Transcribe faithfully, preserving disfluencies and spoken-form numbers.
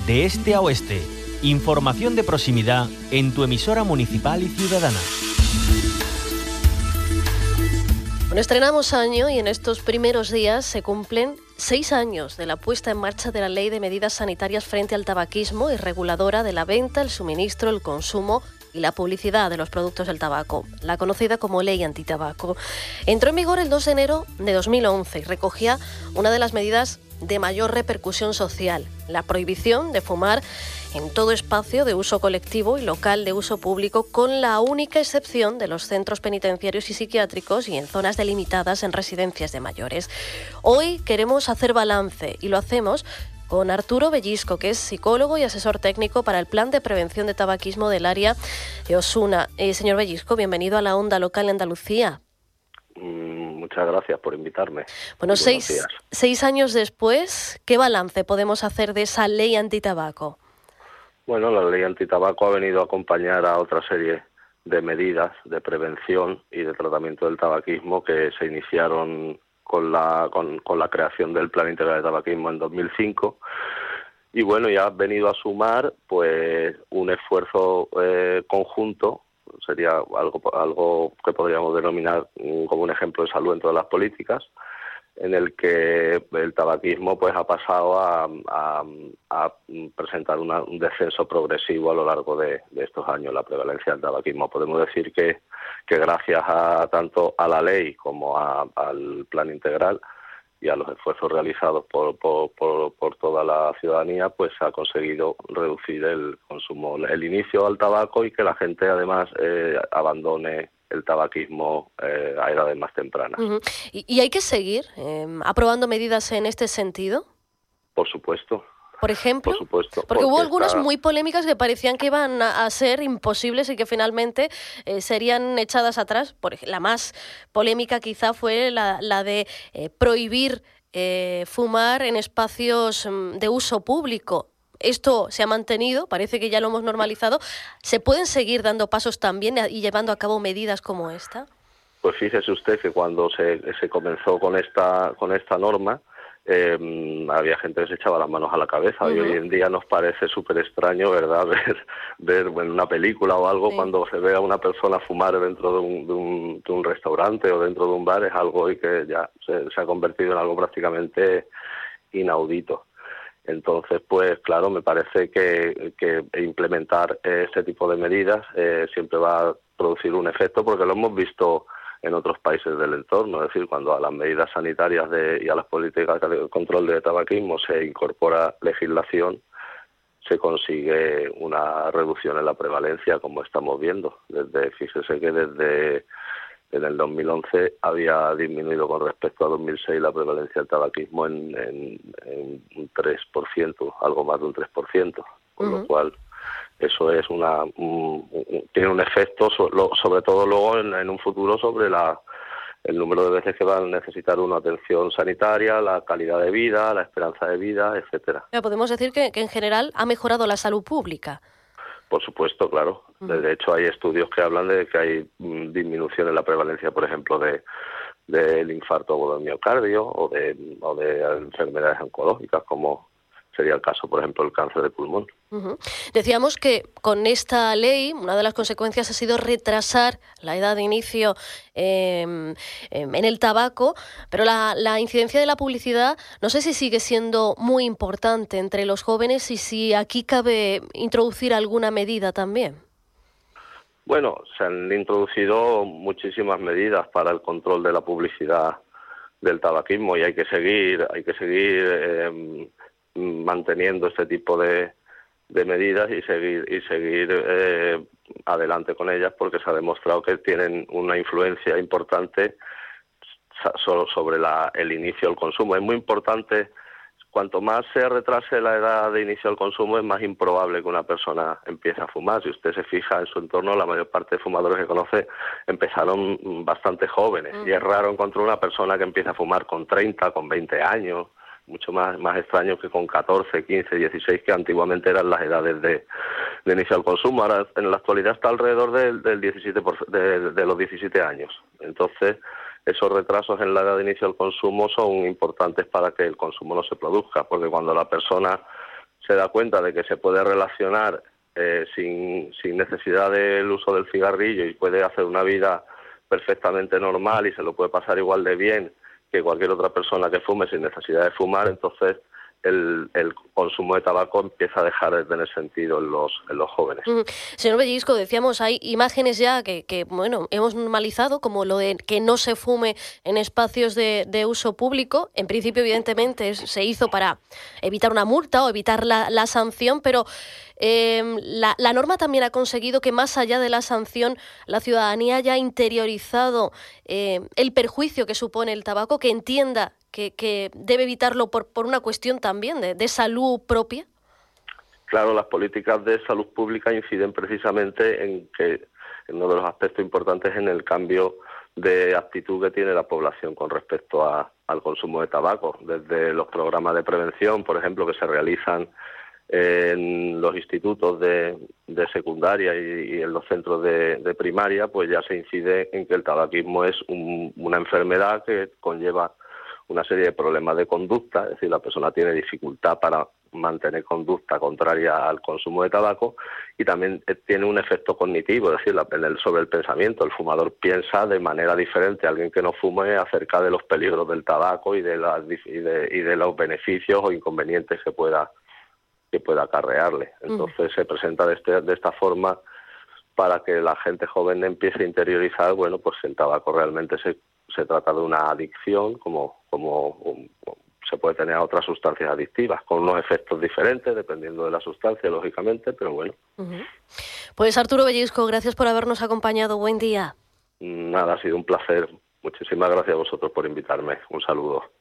de este a oeste. Información de proximidad en tu emisora municipal y ciudadana. Bueno, estrenamos año y en estos primeros días se cumplen seis años de la puesta en marcha de la Ley de Medidas Sanitarias frente al tabaquismo y reguladora de la venta, el suministro, el consumo y la publicidad de los productos del tabaco, la conocida como Ley Antitabaco. Entró en vigor el dos de enero de dos mil once y recogía una de las medidas de mayor repercusión social, la prohibición de fumar en todo espacio de uso colectivo y local de uso público, con la única excepción de los centros penitenciarios y psiquiátricos y en zonas delimitadas en residencias de mayores. Hoy queremos hacer balance y lo hacemos con Arturo Bellisco, que es psicólogo y asesor técnico para el Plan de Prevención de Tabaquismo del área de Osuna. Eh, señor Bellisco, bienvenido a la Onda Local en Andalucía. Muchas gracias por invitarme. Bueno, seis, seis años después, ¿qué balance podemos hacer de esa ley antitabaco? Bueno, la ley antitabaco ha venido a acompañar a otra serie de medidas de prevención y de tratamiento del tabaquismo que se iniciaron con la con, con la creación del Plan Integral de Tabaquismo en dos mil cinco. Y bueno, ya ha venido a sumar pues un esfuerzo eh, conjunto. Sería algo algo que podríamos denominar como un ejemplo de salud dentro de las políticas, en el que el tabaquismo pues ha pasado a, a, a presentar una, un descenso progresivo a lo largo de, de estos años, la prevalencia del tabaquismo. Podemos decir que, que gracias a tanto a la ley como a, al plan integral y a los esfuerzos realizados por, por, por, por toda la ciudadanía, pues se ha conseguido reducir el consumo, el inicio al tabaco, y que la gente además eh, abandone el tabaquismo eh, a edades más tempranas. Uh-huh. ¿Y, ¿Y hay que seguir eh, aprobando medidas en este sentido? Por supuesto. Por ejemplo, por supuesto, porque, porque hubo algunas está... muy polémicas que parecían que iban a, a ser imposibles y que finalmente eh, serían echadas atrás. Por ejemplo, la más polémica quizá fue la, la de eh, prohibir eh, fumar en espacios de uso público. Esto se ha mantenido, parece que ya lo hemos normalizado. ¿Se pueden seguir dando pasos también y llevando a cabo medidas como esta? Pues fíjese usted que cuando se, se comenzó con esta con esta norma, Eh, había gente que se echaba las manos a la cabeza. Uh-huh. Y hoy en día nos parece súper extraño, ¿verdad?, ver, ver en una película o algo, sí, cuando se ve a una persona fumar dentro de un, de, un, de un restaurante o dentro de un bar. Es algo y que ya se, se ha convertido en algo prácticamente inaudito. Entonces, pues claro, me parece que, que implementar este tipo de medidas eh, siempre va a producir un efecto, porque lo hemos visto en otros países del entorno. Es decir, cuando a las medidas sanitarias de, y a las políticas de control de tabaquismo se incorpora legislación, se consigue una reducción en la prevalencia, como estamos viendo. Desde, fíjese que desde en el dos mil once había disminuido con respecto a dos mil seis la prevalencia del tabaquismo en, en, en un tres por ciento, algo más de un tres por ciento, con uh-huh. lo cual eso es una un, un, tiene un efecto so, lo, sobre todo luego en, en un futuro sobre la el número de veces que va a necesitar una atención sanitaria, la calidad de vida, la esperanza de vida, etcétera. Pero podemos decir que, que en general ha mejorado la salud pública. Por supuesto, claro. Uh-huh. De hecho, hay estudios que hablan de que hay mm, disminución en la prevalencia, por ejemplo, de del infarto agudo del miocardio o de o de enfermedades oncológicas, como sería el caso, por ejemplo, el cáncer de pulmón. Uh-huh. Decíamos que con esta ley una de las consecuencias ha sido retrasar la edad de inicio eh, en el tabaco, pero la, la incidencia de la publicidad no sé si sigue siendo muy importante entre los jóvenes y si aquí cabe introducir alguna medida también. Bueno, se han introducido muchísimas medidas para el control de la publicidad del tabaquismo y hay que seguir, hay que seguir eh, manteniendo este tipo de, de medidas y seguir y seguir eh, adelante con ellas, porque se ha demostrado que tienen una influencia importante so, sobre la, el inicio del consumo. Es muy importante, cuanto más se retrase la edad de inicio del consumo, es más improbable que una persona empiece a fumar. Si usted se fija en su entorno, la mayor parte de fumadores que conoce empezaron bastante jóvenes, uh-huh. y es raro encontrar una persona que empiece a fumar con treinta, con veinte años. Mucho más más extraño que con catorce, quince, dieciséis, que antiguamente eran las edades de, de inicio al consumo. Ahora, en la actualidad, está alrededor del, del diecisiete por ciento, de, de los diecisiete años. Entonces, esos retrasos en la edad de inicio al consumo son importantes para que el consumo no se produzca, porque cuando la persona se da cuenta de que se puede relacionar eh, sin, sin necesidad del uso del cigarrillo y puede hacer una vida perfectamente normal y se lo puede pasar igual de bien que cualquier otra persona que fume sin necesidad de fumar, entonces el, el consumo de tabaco empieza a dejar de tener sentido en los, en los jóvenes. Mm. Señor Bellisco, decíamos, hay imágenes ya que, que, bueno, hemos normalizado, como lo de que no se fume en espacios de, de uso público. En principio, evidentemente, es, se hizo para evitar una multa o evitar la, la sanción, pero eh, la, la norma también ha conseguido que, más allá de la sanción, la ciudadanía haya interiorizado eh, el perjuicio que supone el tabaco, que entienda que, que debe evitarlo por, por una cuestión también de, de salud propia. Claro, las políticas de salud pública inciden precisamente en que en uno de los aspectos importantes en el cambio de actitud que tiene la población con respecto a, al consumo de tabaco. Desde los programas de prevención, por ejemplo, que se realizan en los institutos de, de secundaria y, y en los centros de, de primaria, pues ya se incide en que el tabaquismo es un, una enfermedad que conlleva una serie de problemas de conducta, es decir, la persona tiene dificultad para mantener conducta contraria al consumo de tabaco y también tiene un efecto cognitivo, es decir, sobre el pensamiento. El fumador piensa de manera diferente a alguien que no fume acerca de los peligros del tabaco y de, la, y de, y de los beneficios o inconvenientes que pueda, que pueda acarrearle. Entonces mm. se presenta de, este, de esta forma para que la gente joven empiece a interiorizar, bueno, pues el tabaco realmente se, se trata de una adicción, como, como un, se puede tener a otras sustancias adictivas, con unos efectos diferentes, dependiendo de la sustancia, lógicamente, pero bueno. Uh-huh. Pues Arturo Bellisco, gracias por habernos acompañado. Buen día. Nada, ha sido un placer. Muchísimas gracias a vosotros por invitarme. Un saludo.